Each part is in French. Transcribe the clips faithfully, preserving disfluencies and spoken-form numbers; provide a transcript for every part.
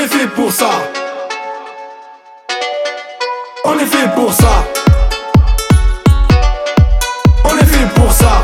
est fait pour ça. On est fait pour ça. On est fait pour ça.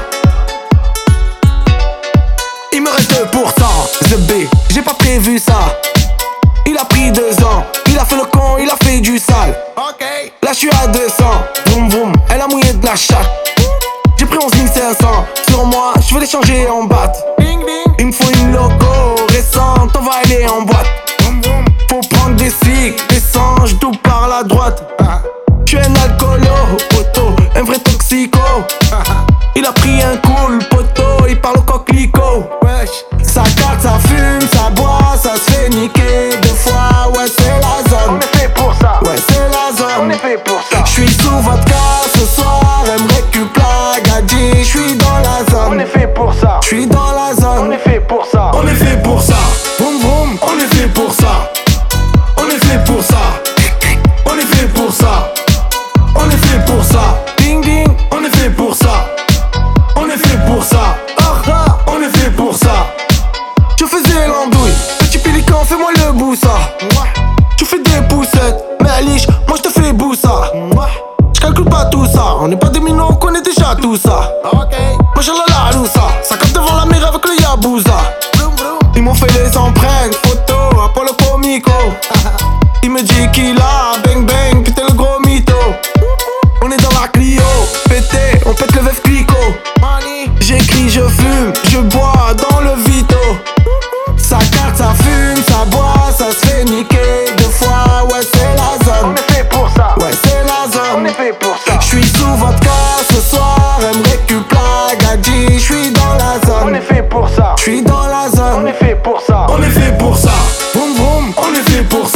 Il me reste deux pour cent. The B, j'ai pas prévu ça. Il a pris deux ans. Il a fait le con, il a fait du sale. Ok. Là je suis à deux cents. Vroom vroom, elle a mouillé de la chatte. J'ai pris onze mille cinq cents. Sur moi, je veux les changer en batte. Il me faut une loco récente, on va aller en boîte. Faut prendre des cycles, des sangs, tout par la droite. Je suis un alcoolo, poteau, un vrai toxico. Il a pris un cool, poteau, il parle au coquelicot. Ça carte, ça fume, ça boit, ça se fait niquer deux fois. Ouais, c'est la zone. On est fait pour ça. Ouais, c'est la zone. On est fait pour ça. J'suis sous vodka ce soir, elle me récup la gadji. J'suis dans la zone. On est fait pour ça. J'suis dans la zone. On est fait pour ça. On est fait pour ça. Vroom vroom. On est fait pour ça. On est fait pour ça. On est fait pour ça. On est fait pour ça. Ding ding. On est fait pour ça. On est fait pour ça. Ah ah. On est fait pour ça. Je faisais l'andouille. Petit pélican, fais-moi le boussa. Tu fais des poussettes, mais Alice, moi je te fais boussa. J'calcule pas tout ça. On n'est pas des minots, on connaît déjà tout ça. Moi j'ai la loussa. Ça capte devant la mer avec le Yabusa. Ils m'ont fait les empreintes, photo, Apollo Comico. Il me dit qu'il a bang bang, putain le gros mytho. On est dans la Clio, pété, on pète le veuf clico. J'écris, je fume, je bois dans le Vito. Ça carte, ça fume, ça boit, ça se fait niquer deux fois. Ouais, c'est la zone. On est fait pour ça. Ouais, c'est la On zone. est fait pour ça. J'suis sous vodka ce soir, elle me récup la gadji. J'suis dans la On zone. est fait pour ça. J'suis dans la On zone. est fait pour ça. On est fait pour ça. Vroom vroom. On est fait pour ça.